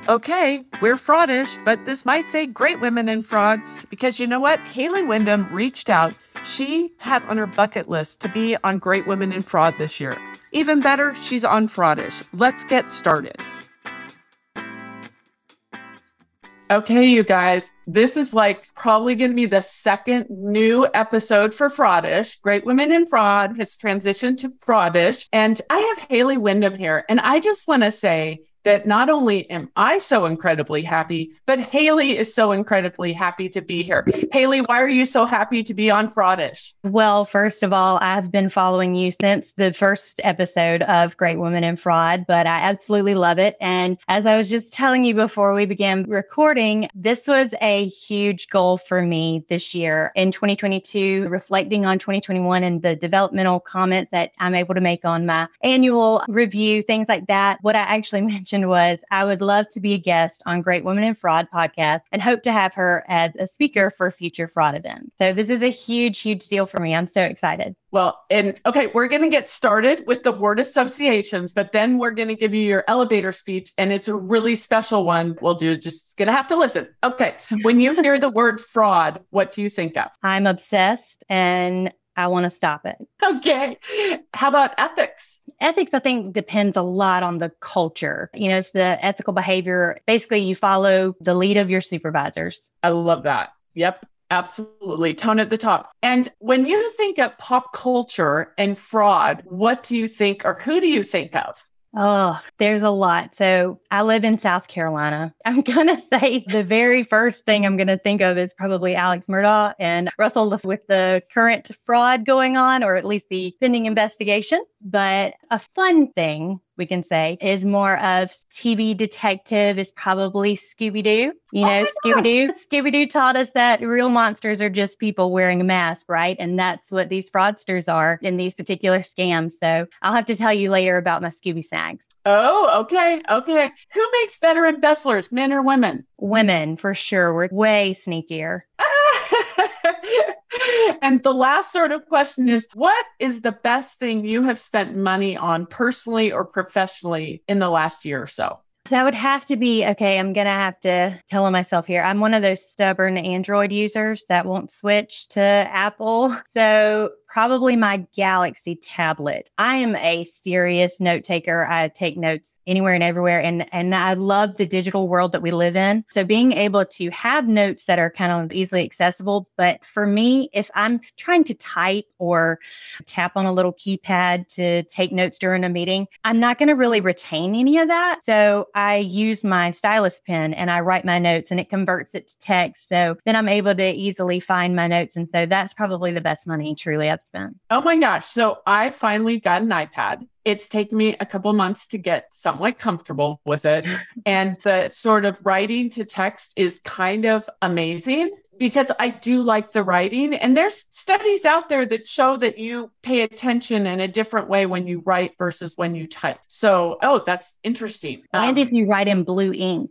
Okay, we're fraudish, but this might say great women in fraud because you know what? Haley Wyndham reached out. She had on her bucket list to be on Great Women in Fraud this year. Even better, she's on fraudish. Let's get started. Okay, you guys, this is probably going to be the second new episode for Fraudish. Great Women in Fraud has transitioned to Fraudish. And I have Haley Wyndham here. And I just want to say that not only am I so incredibly happy, but Haley is so incredibly happy to be here. Haley, why are you so happy to be on Fraudish? Well, first of all, I've been following you since the first episode of Great Women in Fraud, but I absolutely love it. And as I was just telling you before we began recording, this was a huge goal for me this year in 2022, reflecting on 2021 and the developmental comments that I'm able to make on my annual review, things like that. What I actually mentioned was I would love to be a guest on Great Women in Fraud podcast and hope to have her as a speaker for future fraud events. So this is a huge, huge deal for me. I'm so excited. Well, okay, we're going to get started with the word associations, but then we're going to give you your elevator speech, and it's a really special one. Just going to have to listen. Okay, when you hear the word fraud, what do you think of? I'm obsessed and I want to stop it. Okay. How about ethics? Ethics, I think, depends a lot on the culture. It's the ethical behavior. Basically, you follow the lead of your supervisors. I love that. Yep. Absolutely. Tone at the top. And when you think of pop culture and fraud, what do you think, or who do you think of? Oh, there's a lot. So I live in South Carolina. I'm going to say the very first thing I'm going to think of is probably Alex Murdaugh and Russell with the current fraud going on, or at least the pending investigation. But a fun thing we can say is more of TV detective is probably Scooby-Doo. Scooby-Doo. Scooby-Doo taught us that real monsters are just people wearing a mask, right? And that's what these fraudsters are in these particular scams. So I'll have to tell you later about my Scooby snags. Oh, okay. Okay. Who makes better embezzlers, men or women? Women, for sure. We're way sneakier. And the last sort of question is, what is the best thing you have spent money on personally or professionally in the last year or so? That would have to be, okay, I'm going to have to tell myself here. I'm one of those stubborn Android users that won't switch to Apple. So probably my Galaxy tablet. I am a serious note taker. I take notes anywhere and everywhere. And I love the digital world that we live in. So being able to have notes that are kind of easily accessible. But for me, if I'm trying to type or tap on a little keypad to take notes during a meeting, I'm not going to really retain any of that. So I use my stylus pen and I write my notes and it converts it to text. So then I'm able to easily find my notes. And so that's probably the best money truly I've spent. Oh my gosh. So I finally got an iPad. It's taken me a couple months to get somewhat comfortable with it. And the sort of writing to text is kind of amazing because I do like the writing. And there's studies out there that show that you pay attention in a different way when you write versus when you type. So, that's interesting. And if you write in blue ink,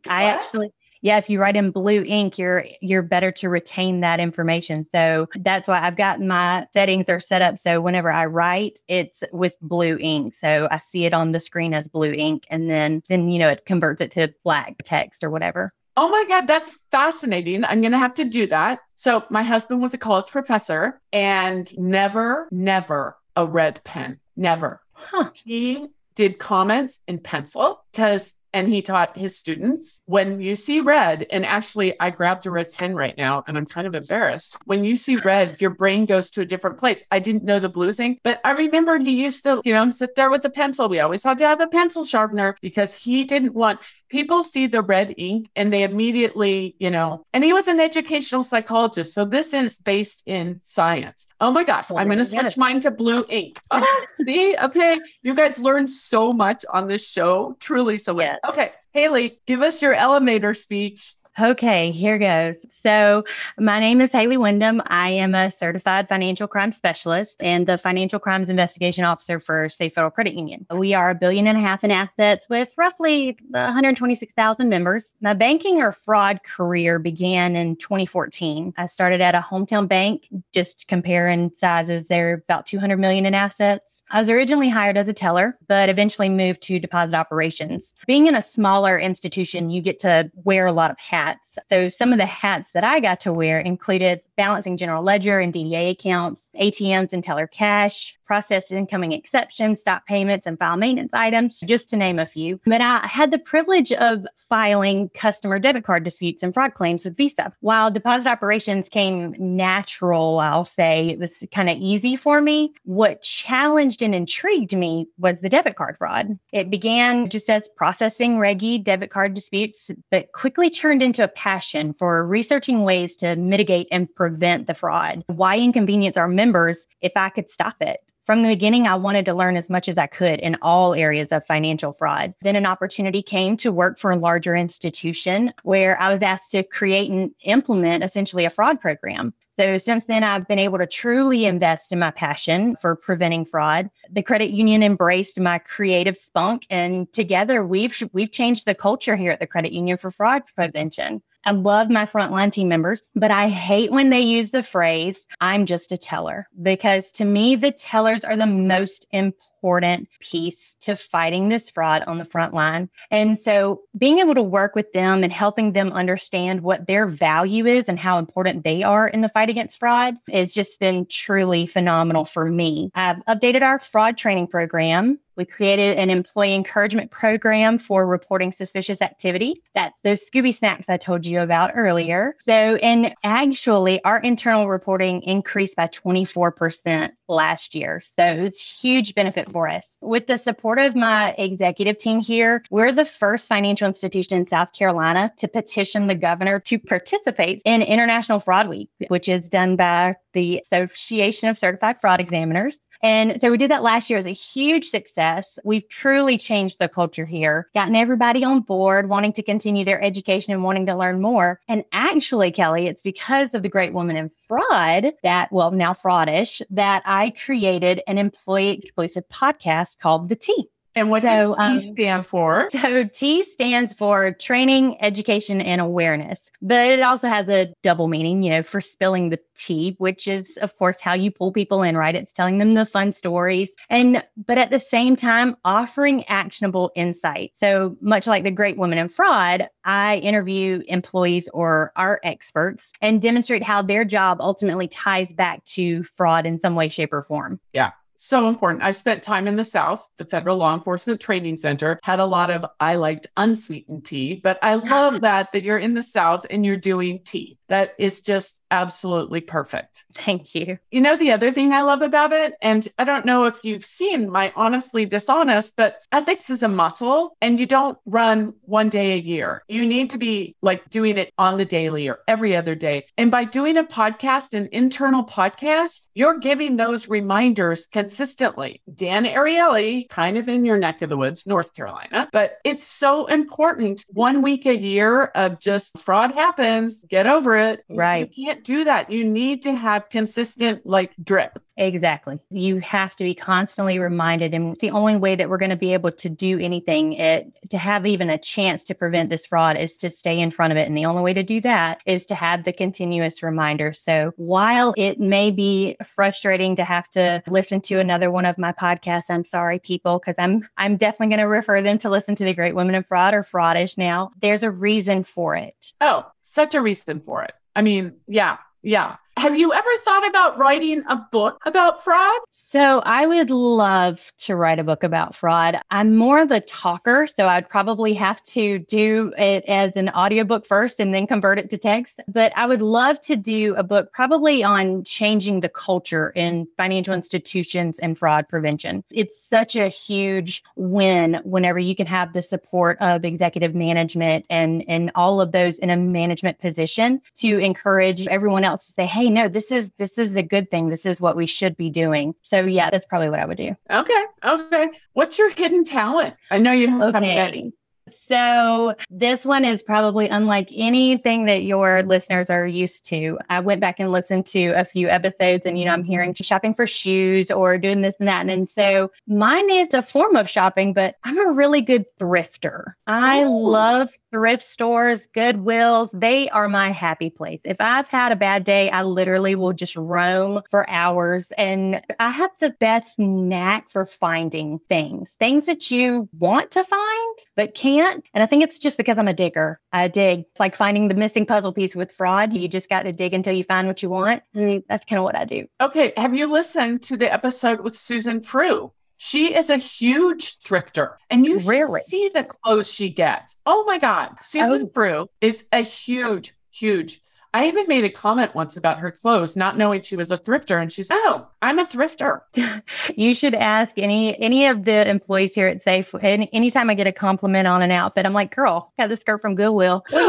if you write in blue ink, you're better to retain that information. So that's why I've gotten my settings are set up. So whenever I write, it's with blue ink. So I see it on the screen as blue ink, and then it converts it to black text or whatever. Oh my God, that's fascinating. I'm going to have to do that. So my husband was a college professor and never a red pen. Never. He did comments in pencil and he taught his students, when you see red, and actually I grabbed a red pen right now and I'm kind of embarrassed. When you see red, your brain goes to a different place. I didn't know the blue thing, but I remember he used to, sit there with a pencil. We always had to have a pencil sharpener because he didn't want people see the red ink and they immediately, and he was an educational psychologist. So this is based in science. Oh my gosh, I'm going to switch mine to blue ink. Oh, see? Okay. You guys learned so much on this show. Truly so much. Yes. Okay. Haley, give us your elevator speech. Okay, here goes. So, my name is Haley Wyndham. I am a certified financial crime specialist and the financial crimes investigation officer for Safe Federal Credit Union. We are $1.5 billion in assets with roughly 126,000 members. My banking or fraud career began in 2014. I started at a hometown bank, just comparing sizes. They're about 200 million in assets. I was originally hired as a teller, but eventually moved to deposit operations. Being in a smaller institution, you get to wear a lot of hats. So some of the hats that I got to wear included balancing general ledger and DDA accounts, ATMs and teller cash, processed incoming exceptions, stop payments, and file maintenance items, just to name a few. But I had the privilege of filing customer debit card disputes and fraud claims with Visa. While deposit operations came natural, I'll say, it was kind of easy for me. What challenged and intrigued me was the debit card fraud. It began just as processing Reg debit card disputes, but quickly turned into a passion for researching ways to mitigate and prevent the fraud. Why inconvenience our members if I could stop it? From the beginning, I wanted to learn as much as I could in all areas of financial fraud. Then an opportunity came to work for a larger institution where I was asked to create and implement essentially a fraud program. So since then, I've been able to truly invest in my passion for preventing fraud. The credit union embraced my creative spunk, and together we've changed the culture here at the credit union for fraud prevention. I love my frontline team members, but I hate when they use the phrase, "I'm just a teller," because to me, the tellers are the most important piece to fighting this fraud on the front line. And so being able to work with them and helping them understand what their value is and how important they are in the fight against fraud has just been truly phenomenal for me. I've updated our fraud training program. We created an employee encouragement program for reporting suspicious activity. That's those Scooby snacks I told you about earlier. So, and actually, our internal reporting increased by 24% last year. So it's huge benefit for us. With the support of my executive team here, we're the first financial institution in South Carolina to petition the governor to participate in International Fraud Week, which is done by the Association of Certified Fraud Examiners. And so we did that last year. It was a huge success. We've truly changed the culture here, gotten everybody on board, wanting to continue their education and wanting to learn more. And actually, Kelly, it's because of the Great Woman in Fraud that, well, now Fraudish, that I created an employee exclusive podcast called The T. And what does T stand for? So T stands for training, education, and awareness. But it also has a double meaning, for spilling the tea, which is, of course, how you pull people in, right? It's telling them the fun stories. But at the same time, offering actionable insight. So much like the Great Women in Fraud, I interview employees or our experts and demonstrate how their job ultimately ties back to fraud in some way, shape, or form. Yeah. So important. I spent time in the South. The Federal Law Enforcement Training Center had a lot of, I liked unsweetened tea, but I love that you're in the South and you're doing tea. That is just absolutely perfect. Thank you. The other thing I love about it, and I don't know if you've seen my Honestly Dishonest, but ethics is a muscle and you don't run one day a year. You need to be doing it on the daily or every other day. And by doing a podcast, an internal podcast, you're giving those reminders consistently. Dan Ariely, kind of in your neck of the woods, North Carolina, but it's so important. 1 week a year of just fraud happens, get over it. Right. You can't do that. You need to have consistent drip. Exactly. You have to be constantly reminded. And the only way that we're going to be able to do anything, to have even a chance to prevent this fraud, is to stay in front of it. And the only way to do that is to have the continuous reminder. So while it may be frustrating to have to listen to another one of my podcasts, I'm sorry, people, because I'm definitely going to refer them to listen to the Great Women in Fraud or Fraudish now. There's a reason for it. Oh, such a reason for it. I mean, yeah. Have you ever thought about writing a book about fraud? So I would love to write a book about fraud. I'm more of a talker, so I'd probably have to do it as an audiobook first and then convert it to text. But I would love to do a book probably on changing the culture in financial institutions and fraud prevention. It's such a huge win whenever you can have the support of executive management and all of those in a management position to encourage everyone else to say, hey, no, this is a good thing. This is what we should be doing. So yeah, that's probably what I would do. Okay. What's your hidden talent? I know you don't have any. So this one is probably unlike anything that your listeners are used to. I went back and listened to a few episodes and, I'm hearing shopping for shoes or doing this and that. And so mine is a form of shopping, but I'm a really good thrifter. I love thrift stores, Goodwills. They are my happy place. If I've had a bad day, I literally will just roam for hours. And I have the best knack for finding things that you want to find, but can't. And I think it's just because I'm a digger. I dig. It's like finding the missing puzzle piece with fraud. You just got to dig until you find what you want. And that's kind of what I do. Okay. Have you listened to the episode with Susan Frew? She is a huge thrifter, and you should see the clothes she gets. Oh my God. Susan Frew is a huge. I even made a comment once about her clothes, not knowing she was a thrifter. And she's, I'm a thrifter. You should ask any of the employees here at Safe. Anytime I get a compliment on an outfit, I'm like, girl, got this skirt from Goodwill. Well,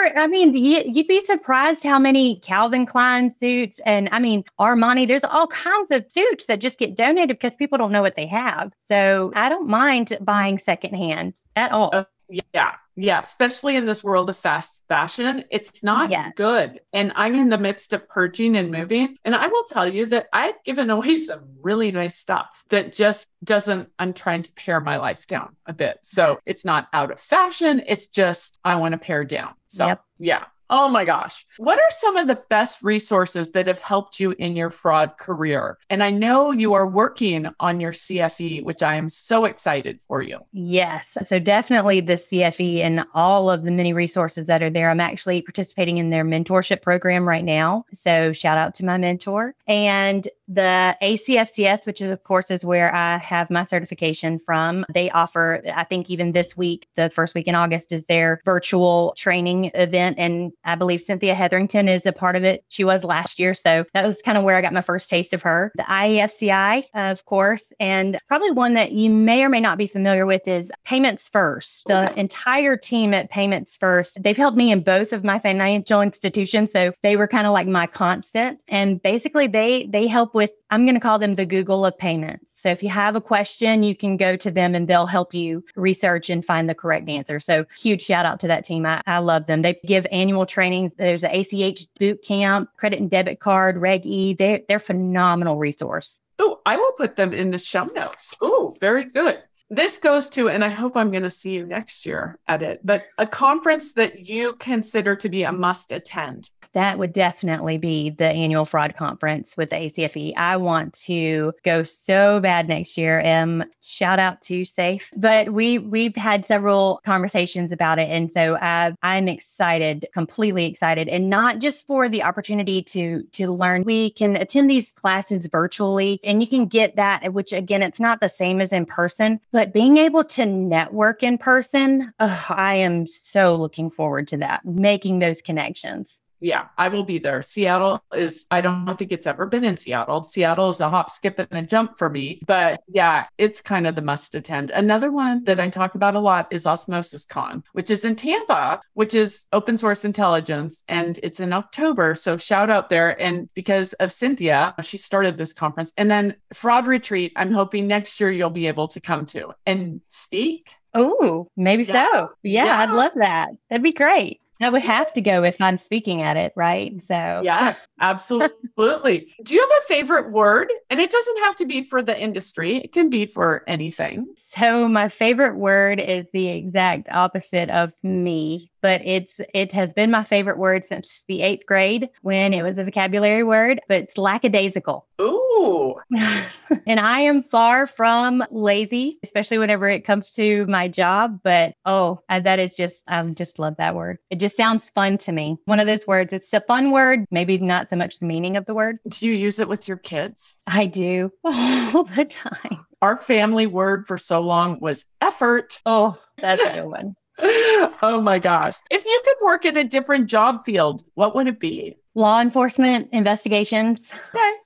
you'd be surprised how many Calvin Klein suits and Armani, there's all kinds of suits that just get donated because people don't know what they have. So I don't mind buying secondhand at all. Yeah. Especially in this world of fast fashion, it's not good. And I'm in the midst of purging and moving. And I will tell you that I've given away some really nice stuff that just I'm trying to pare my life down a bit. So it's not out of fashion. It's just, I want to pare down. So yeah. Oh my gosh. What are some of the best resources that have helped you in your fraud career? And I know you are working on your CFE, which I am so excited for you. Yes. So definitely the CFE and all of the many resources that are there. I'm actually participating in their mentorship program right now. So shout out to my mentor. And the ACFCS, which is, of course, is where I have my certification from. They offer, I think even this week, the first week in August, is their virtual training event. And I believe Cynthia Hetherington is a part of it. She was last year. So that was kind of where I got my first taste of her. The IEFCI, of course, and probably one that you may or may not be familiar with is Payments First. The entire team at Payments First, they've helped me in both of my financial institutions. So they were kind of like my constant. And basically they help with, I'm going to call them the Google of payments. So if you have a question, you can go to them and they'll help you research and find the correct answer. So huge shout out to that team. I love them. They give annual training. There's an ACH boot camp, credit and debit card, Reg E. They're phenomenal resource. Oh, I will put them in the show notes. Oh, very good. This goes to, and I hope I'm going to see you next year at it, but a conference that you consider to be a must attend. That would definitely be the annual fraud conference with the ACFE. I want to go so bad next year. Shout out to Safe. But we've had several conversations about it. And so I'm excited, completely excited. And not just for the opportunity to learn. We can attend these classes virtually and you can get that, which again, it's not the same as in person, but being able to network in person, I am so looking forward to that, making those connections. Yeah, I will be there. Seattle is, I don't think it's ever been in Seattle. Seattle is a hop, skip, and a jump for me. But yeah, it's kind of the must attend. Another one that I talk about a lot is Osmosis Con, which is in Tampa, which is open source intelligence. And it's in October. So shout out there. And because of Cynthia, she started this conference. And then Fraud Retreat, I'm hoping next year you'll be able to come to and speak. Oh, maybe so. Yeah, I'd love that. That'd be great. I would have to go if I'm speaking at it, right? So yes, absolutely. Do you have a favorite word? And it doesn't have to be for the industry. It can be for anything. So my favorite word is the exact opposite of me, but it has been my favorite word since the 8th grade when it was a vocabulary word, but it's lackadaisical. Ooh. And I am far from lazy, especially whenever it comes to my job. But I just love that word. It just sounds fun to me. One of those words, it's a fun word, maybe not so much the meaning of the word. Do you use it with your kids? I do all the time. Our family word for so long was effort. Oh, that's a good one. Oh my gosh. If you could work in a different job field, what would it be? Law enforcement investigations. Okay.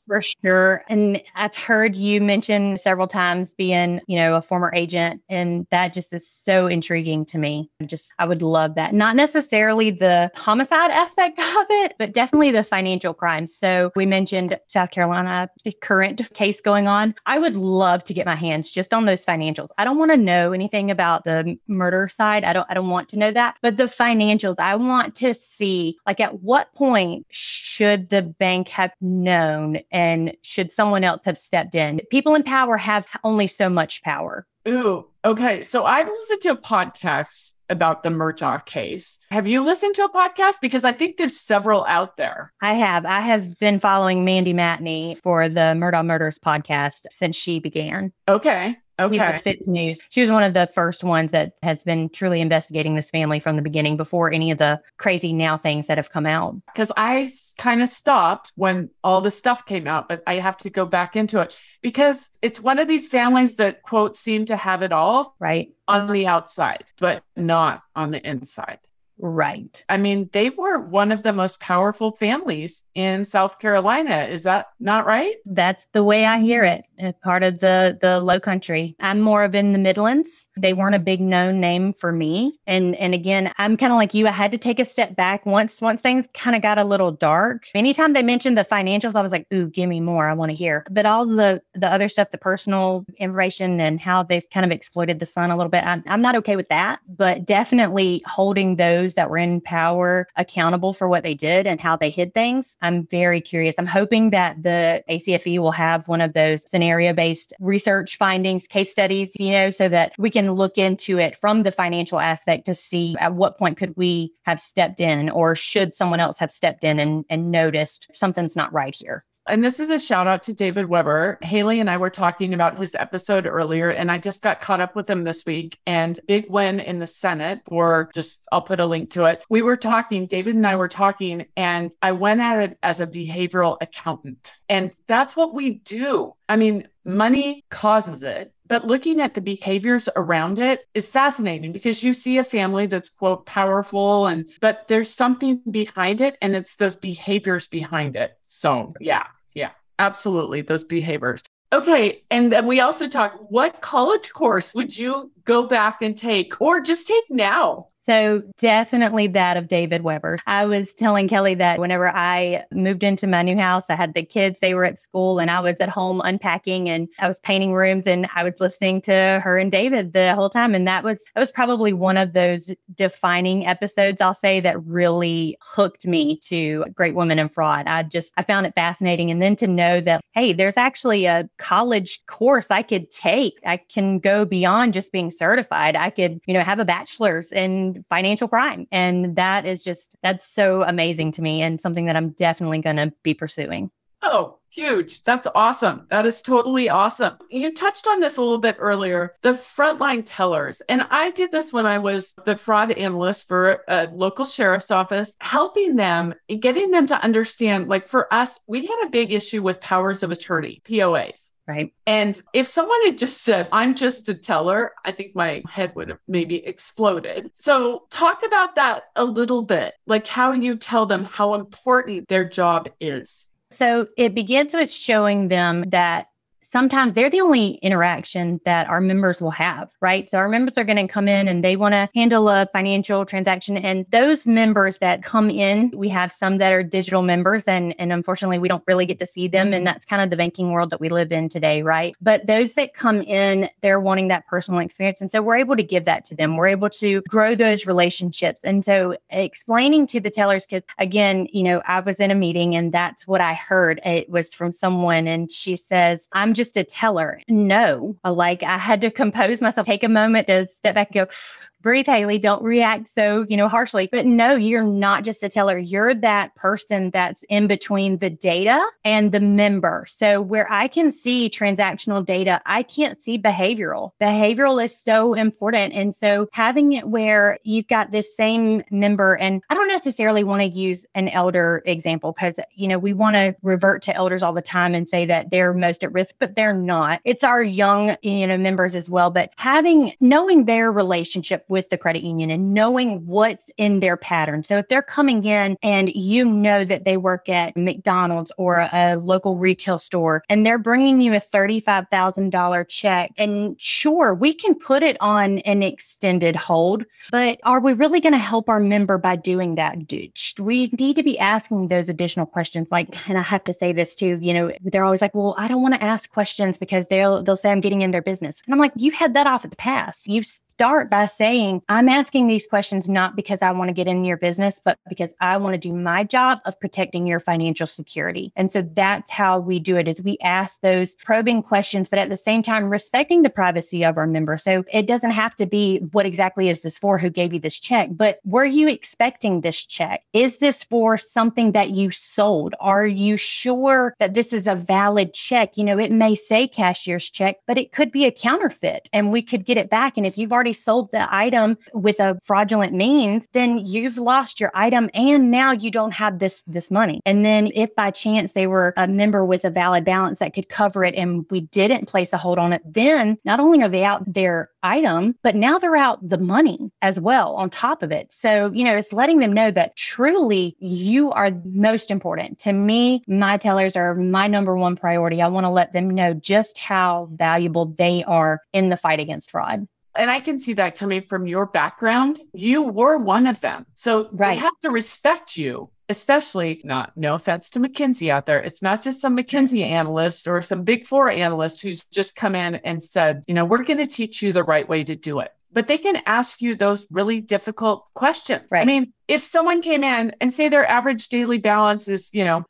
For sure. And I've heard you mention several times being, a former agent, and that just is so intriguing to me. I would love that. Not necessarily the homicide aspect of it, but definitely the financial crimes. So we mentioned South Carolina, the current case going on. I would love to get my hands just on those financials. I don't want to know anything about the murder side. I don't want to know that, but the financials, I want to see, like, at what point should the bank have known and should someone else have stepped in? People in power have only so much power. Ooh, okay. So I've listened to a podcast about the Murdaugh case. Have you listened to a podcast? Because I think there's several out there. I have. I have been following Mandy Matney for the Murdaugh Murders podcast since she began. Okay. He's with Fitz News. She was one of the first ones that has been truly investigating this family from the beginning before any of the crazy now things that have come out. Because I kind of stopped when all this stuff came out, but I have to go back into it because it's one of these families that, quote, seem to have it all right on the outside, but not on the inside. Right. I mean, they were one of the most powerful families in South Carolina. Is that not right? That's the way I hear it. Part of the low country. I'm more of in the Midlands. They weren't a big known name for me. And again, I'm kind of like you. I had to take a step back once things kind of got a little dark. Anytime they mentioned the financials, I was like, ooh, give me more. I want to hear. But all the other stuff, the personal information and how they've kind of exploited the son a little bit, I'm not okay with that. But definitely holding those that were in power accountable for what they did and how they hid things. I'm very curious. I'm hoping that the ACFE will have one of those scenario-based research findings, case studies, so that we can look into it from the financial aspect to see at what point could we have stepped in, or should someone else have stepped in and noticed something's not right here. And this is a shout out to David Weber. Haley and I were talking about his episode earlier, and I just got caught up with him this week, and big win in the Senate I'll put a link to it. David and I were talking, and I went at it as a behavioral accountant. And that's what we do. I mean, money causes it, but looking at the behaviors around it is fascinating because you see a family that's, quote, powerful, but there's something behind it, and it's those behaviors behind it. So yeah, absolutely. Those behaviors. Okay. And then we also talked, what college course would you go back and take or just take now? So definitely that of David Weber. I was telling Kelly that whenever I moved into my new house, I had the kids, they were at school and I was at home unpacking and I was painting rooms and I was listening to her and David the whole time. And that was probably one of those defining episodes, I'll say, that really hooked me to Great Women in Fraud. I found it fascinating. And then to know that, hey, there's actually a college course I could take. I can go beyond just being certified. I could, have a bachelor's in financial crime. And that's so amazing to me and something that I'm definitely going to be pursuing. Oh, huge. That's awesome. That is totally awesome. You touched on this a little bit earlier, the frontline tellers. And I did this when I was the fraud analyst for a local sheriff's office, helping them, getting them to understand, like for us, we had a big issue with powers of attorney, POAs. Right. And if someone had just said, I'm just a teller, I think my head would have maybe exploded. So talk about that a little bit, like how you tell them how important their job is. So it begins with showing them that sometimes they're the only interaction that our members will have, right? So our members are going to come in and they want to handle a financial transaction. And those members that come in, we have some that are digital members and unfortunately we don't really get to see them. And that's kind of the banking world that we live in today, right? But those that come in, they're wanting that personal experience. And so we're able to give that to them. We're able to grow those relationships. And so explaining to the tellers, because again, I was in a meeting and that's what I heard. It was from someone and she says, I'm just a teller. No, like I had to compose myself, take a moment to step back and go, breathe, Haley, don't react so, harshly. But no, you're not just a teller. You're that person that's in between the data and the member. So where I can see transactional data, I can't see behavioral. Behavioral is so important. And so having it where you've got this same member, and I don't necessarily want to use an elder example because, we want to revert to elders all the time and say that they're most at risk, but they're not. It's our young, members as well. But knowing their relationship with the credit union and knowing what's in their pattern. So if they're coming in and you know that they work at McDonald's or a local retail store and they're bringing you a $35,000 check, and sure, we can put it on an extended hold, but are we really going to help our member by doing that? We need to be asking those additional questions. Like, and I have to say this too, they're always like, well, I don't want to ask questions because they'll say I'm getting in their business. And I'm like, you had that off at the pass. You start by saying, I'm asking these questions not because I want to get in your business, but because I want to do my job of protecting your financial security. And so that's how we do it, is we ask those probing questions, but at the same time, respecting the privacy of our member. So it doesn't have to be, what exactly is this for? Who gave you this check? But were you expecting this check? Is this for something that you sold? Are you sure that this is a valid check? It may say cashier's check, but it could be a counterfeit and we could get it back. And if you've already sold the item with a fraudulent means, then you've lost your item and now you don't have this money. And then if by chance they were a member with a valid balance that could cover it and we didn't place a hold on it, then not only are they out their item, but now they're out the money as well on top of it. So, it's letting them know that truly you are most important. To me, my tellers are my number one priority. I want to let them know just how valuable they are in the fight against fraud. And I can see that coming from your background. You were one of them. So They have to respect you, especially no offense to McKinsey out there. It's not just some McKinsey analyst or some Big Four analyst who's just come in and said, we're going to teach you the right way to do it. But they can ask you those really difficult questions. Right. I mean, if someone came in and say their average daily balance is,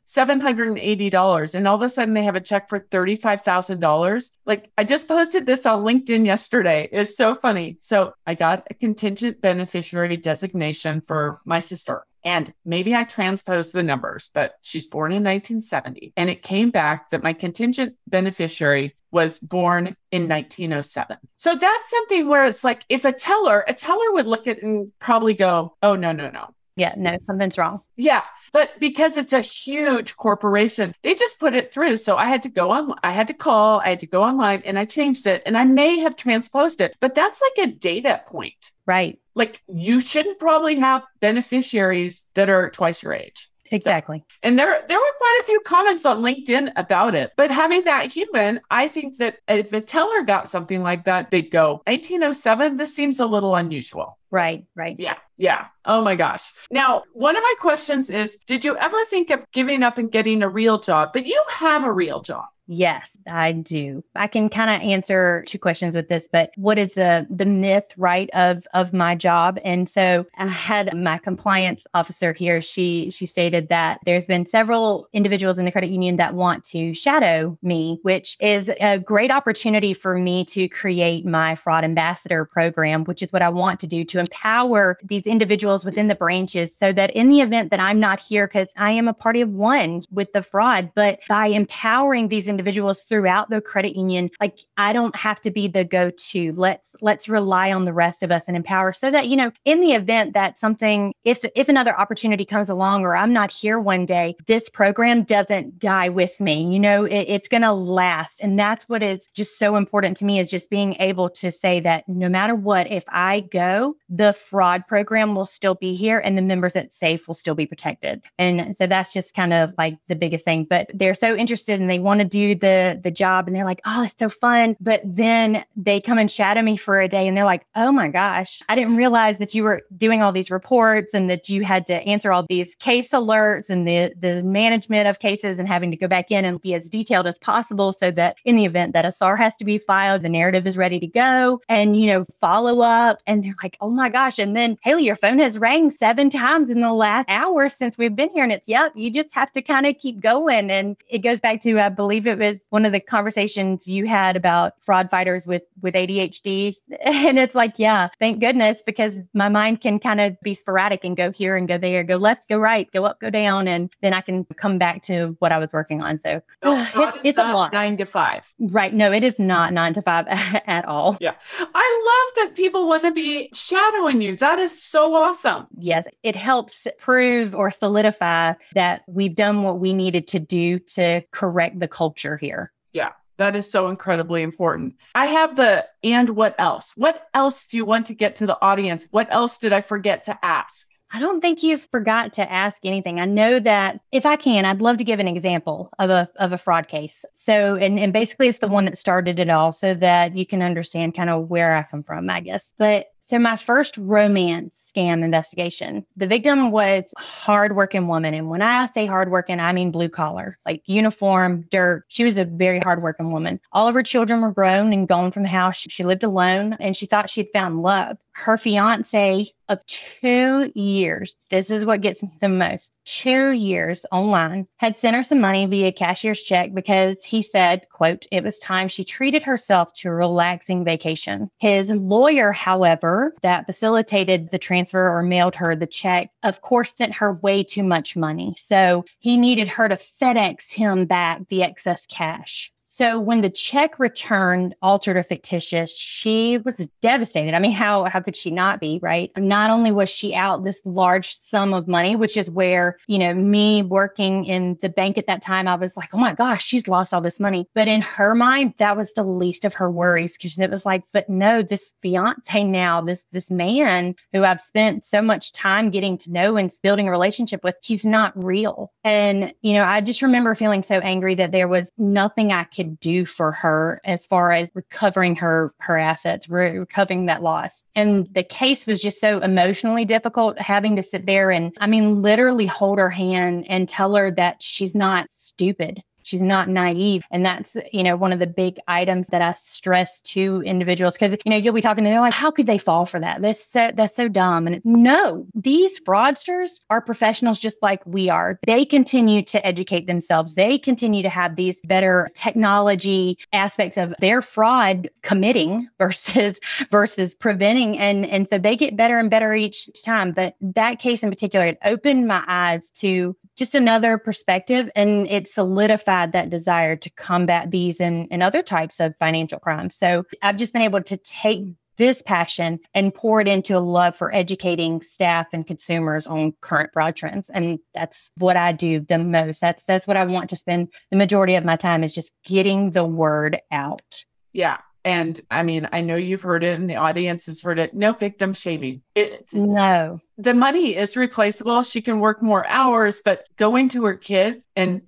$780, and all of a sudden they have a check for $35,000, like I just posted this on LinkedIn yesterday. It's so funny. So I got a contingent beneficiary designation for my sister. And maybe I transposed the numbers, but she's born in 1970. And it came back that my contingent beneficiary was born in 1907. So that's something where it's like, if a teller would look at it and probably go, oh, no. Yeah, no, something's wrong. Yeah. But because it's a huge corporation, they just put it through. So I had to go on, I had to go online and I changed it, and I may have transposed it, but that's like a data point. Right. Like you shouldn't probably have beneficiaries that are twice your age. Exactly. And there were quite a few comments on LinkedIn about it. But having that human, I think that if a teller got something like that, they'd go, 1907, this seems a little unusual. Right. Yeah. Oh my gosh. Now, one of my questions is, did you ever think of giving up and getting a real job? But you have a real job. Yes, I do. I can kind of answer two questions with this, but what is the myth, right, of my job? And so I had my compliance officer here. She stated that there's been several individuals in the credit union that want to shadow me, which is a great opportunity for me to create my fraud ambassador program, which is what I want to do, to empower these individuals within the branches so that in the event that I'm not here, because I am a party of one with the fraud, but by empowering these individuals throughout the credit union, like I don't have to be the go-to. Let's rely on the rest of us and empower so that, in the event that something, if another opportunity comes along or I'm not here one day, this program doesn't die with me. It's going to last. And that's what is just so important to me, is just being able to say that no matter what, if I go, the fraud program will still be here and the members at SAFE will still be protected. And so that's just kind of like the biggest thing. But they're so interested and they want to do the job and they're like, oh, it's so fun. But then they come and shadow me for a day and they're like, oh my gosh, I didn't realize that you were doing all these reports and that you had to answer all these case alerts and the management of cases and having to go back in and be as detailed as possible so that in the event that a SAR has to be filed, the narrative is ready to go and, follow up. And they're like, oh my gosh. And then, Haley, your phone has rang 7 times in the last hour since we've been here. And it's, yep, you just have to kind of keep going. And it goes back to, I believe it was one of the conversations you had about fraud fighters with ADHD. And it's like, yeah, thank goodness, because my mind can kind of be sporadic and go here and go there, go left, go right, go up, go down. And then I can come back to what I was working on. So it's a lot. 9 to 5. Right. No, it is not 9 to 5 at all. Yeah. I love that people want to be shadowing you. That is so awesome. Yes. It helps prove or solidify that we've done what we needed to do to correct the culture here. Yeah. That is so incredibly important. I have and what else? What else do you want to get to the audience? What else did I forget to ask? I don't think you forgot to ask anything. I know that if I can, I'd love to give an example of a fraud case. So, and basically it's the one that started it all so that you can understand kind of where I come from, I guess. But so my first romance scam investigation, the victim was a hardworking woman. And when I say hardworking, I mean blue collar, like uniform, dirt. She was a very hardworking woman. All of her children were grown and gone from the house. She lived alone and she thought she'd found love. Her fiance of 2 years, this is what gets the most, 2 years online, had sent her some money via cashier's check because he said, quote, it was time she treated herself to a relaxing vacation. His lawyer, however, that facilitated the transfer or mailed her the check, of course, sent her way too much money. So he needed her to FedEx him back the excess cash. So when the check returned, altered or fictitious, she was devastated. I mean, how could she not be, right? Not only was she out this large sum of money, which is where, me working in the bank at that time, I was like, oh my gosh, she's lost all this money. But in her mind, that was the least of her worries because it was like, but no, this fiance now, this man who I've spent so much time getting to know and building a relationship with, he's not real. And, I just remember feeling so angry that there was nothing I could do for her as far as recovering her assets, recovering that loss. And the case was just so emotionally difficult, having to sit there and, literally hold her hand and tell her that she's not stupid. She's not naive. And that's, one of the big items that I stress to individuals because, you'll be talking to them like, how could they fall for that? That's so dumb. And no, these fraudsters are professionals just like we are. They continue to educate themselves. They continue to have these better technology aspects of their fraud committing versus preventing. And so they get better and better each time. But that case in particular, it opened my eyes to just another perspective, and it solidified that desire to combat these and other types of financial crimes. So I've just been able to take this passion and pour it into a love for educating staff and consumers on current fraud trends. And that's what I do the most. That's what I want to spend the majority of my time is just getting the word out. Yeah. And I know you've heard it and the audience has heard it. No victim shaming. No. The money is replaceable. She can work more hours, but going to her kids and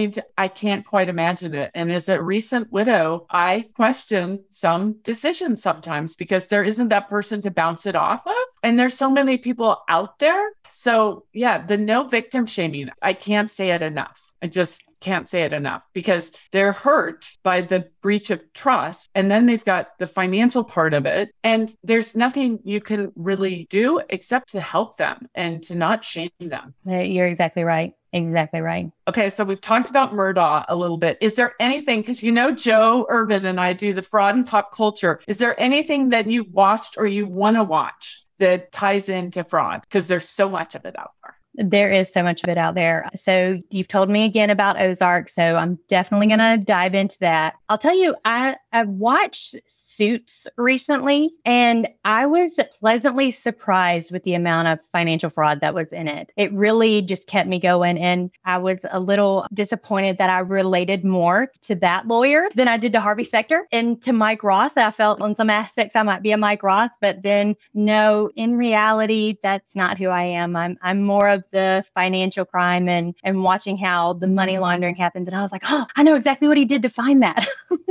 I can't quite imagine it. And as a recent widow, I question some decisions sometimes because there isn't that person to bounce it off of. And there's so many people out there. So yeah, the no victim shaming, I can't say it enough. I just can't say it enough because they're hurt by the breach of trust. And then they've got the financial part of it. And there's nothing you can really do except to help them and to not shame them. You're exactly right. Exactly right. Okay, so we've talked about Murdaugh a little bit. Is there anything, because Joe Urban and I do the fraud and pop culture, is there anything that you've watched or you want to watch that ties into fraud? Because there's so much of it out there. There is so much of it out there. So you've told me again about Ozark, so I'm definitely going to dive into that. I'll tell you, I watched Suits recently, and I was pleasantly surprised with the amount of financial fraud that was in it. It really just kept me going, and I was a little disappointed that I related more to that lawyer than I did to Harvey Specter and to Mike Ross. I felt on some aspects I might be a Mike Ross, but then no, in reality, that's not who I am. I'm more of the financial crime and watching how the money laundering happens. And I was like, oh, I know exactly what he did to find that.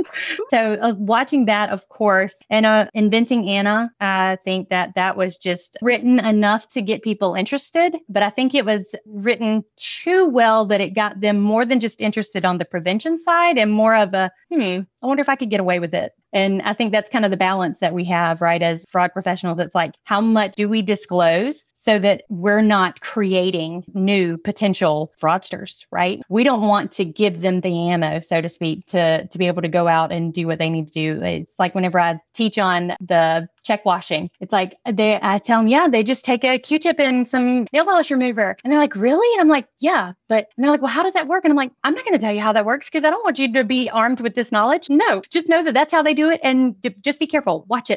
So watching that, of course, and Inventing Anna, I think that was just written enough to get people interested. But I think it was written too well that it got them more than just interested on the prevention side and more of a, I wonder if I could get away with it. And I think that's kind of the balance that we have, right? As fraud professionals, it's like, how much do we disclose so that we're not creating new potential fraudsters, right? We don't want to give them the ammo, so to speak, to be able to go out and do what they need to do. It's like whenever I teach on the check washing, it's like I tell them, yeah, they just take a Q-tip and some nail polish remover. And they're like, really? And I'm like, yeah. And they're like, well, how does that work? And I'm like, I'm not going to tell you how that works because I don't want you to be armed with this knowledge. No, just know that that's how they do it. And just be careful. Watch it.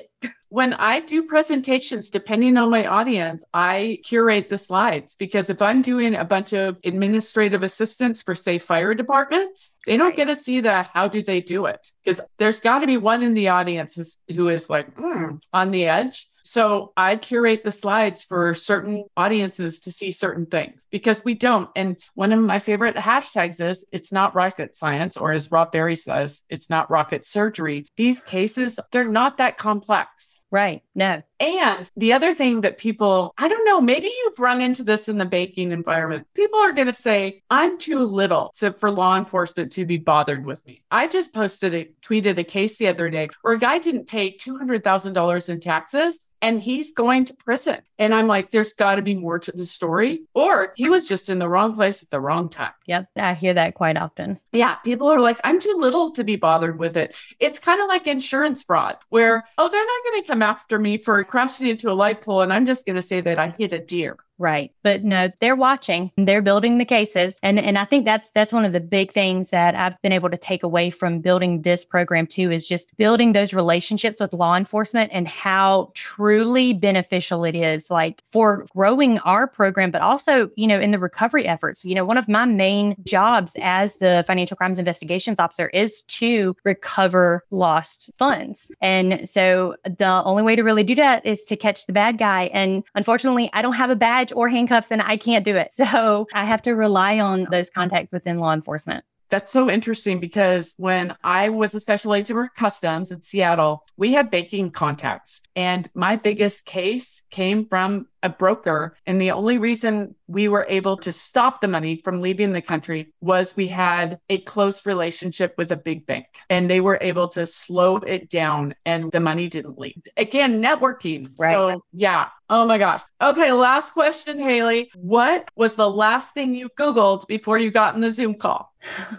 when I do presentations, depending on my audience, I curate the slides because if I'm doing a bunch of administrative assistants for, say, fire departments, they don't get to see the how do they do it, because there's got to be one in the audience who is like on the edge. So I curate the slides for certain audiences to see certain things because we don't. And one of my favorite hashtags is it's not rocket science, or as Rob Berry says, it's not rocket surgery. These cases, they're not that complex. Right. No. And the other thing that people, I don't know, maybe you've run into this in the banking environment. People are going to say, I'm too little for law enforcement to be bothered with me. I just tweeted a case the other day where a guy didn't pay $200,000 in taxes and he's going to prison. And I'm like, there's got to be more to the story. Or he was just in the wrong place at the wrong time. Yep. I hear that quite often. Yeah. People are like, I'm too little to be bothered with it. It's kind of like insurance fraud where, they're not going to come after me for crashing into a light pole. And I'm just going to say that I hit a deer. Right. But no, they're watching, they're building the cases. And I think that's one of the big things that I've been able to take away from building this program too, is just building those relationships with law enforcement and how truly beneficial it is, like for growing our program, but also, in the recovery efforts. One of my main jobs as the financial crimes investigations officer is to recover lost funds. And so the only way to really do that is to catch the bad guy. And unfortunately, I don't have a badge or handcuffs and I can't do it. So I have to rely on those contacts within law enforcement. That's so interesting because when I was a special agent for Customs in Seattle, we had banking contacts. And my biggest case came from a broker. And the only reason we were able to stop the money from leaving the country was we had a close relationship with a big bank and they were able to slow it down and the money didn't leave. Again, networking. Right. So yeah. Oh my gosh. Okay. Last question, Haley. What was the last thing you Googled before you got in the Zoom call?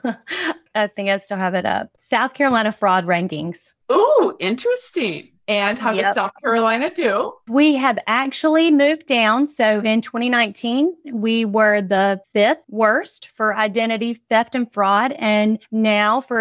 I think I still have it up. South Carolina fraud rankings. Ooh, interesting. And how does South Carolina do? We have actually moved down. So in 2019, we were the 5th worst for identity theft and fraud. And now for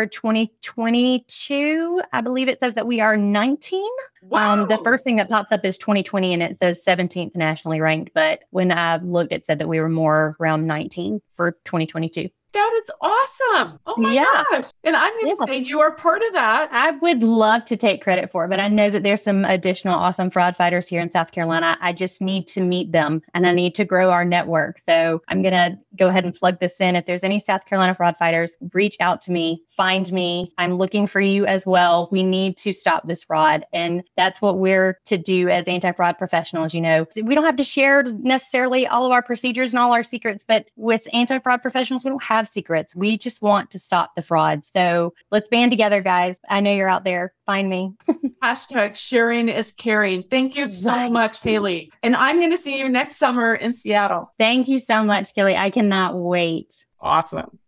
2022, I believe it says that we are 19. Wow. The first thing that pops up is 2020 and it says 17th nationally ranked. But when I looked, it said that we were more around 19 for 2022. That is awesome. Oh my gosh. And I'm going to say you are part of that. I would love to take credit for it, but I know that there's some additional awesome fraud fighters here in South Carolina. I just need to meet them and I need to grow our network. So I'm going to go ahead and plug this in. If there's any South Carolina fraud fighters, reach out to me, find me. I'm looking for you as well. We need to stop this fraud. And that's what we're to do as anti-fraud professionals. We don't have to share necessarily all of our procedures and all our secrets, but with anti-fraud professionals, we don't have secrets. We just want to stop the fraud. So let's band together, guys. I know you're out there. Find me. Hashtag sharing is caring. Thank you so much, Haley. And I'm going to see you next summer in Seattle. Thank you so much, Kelly. I cannot wait. Awesome.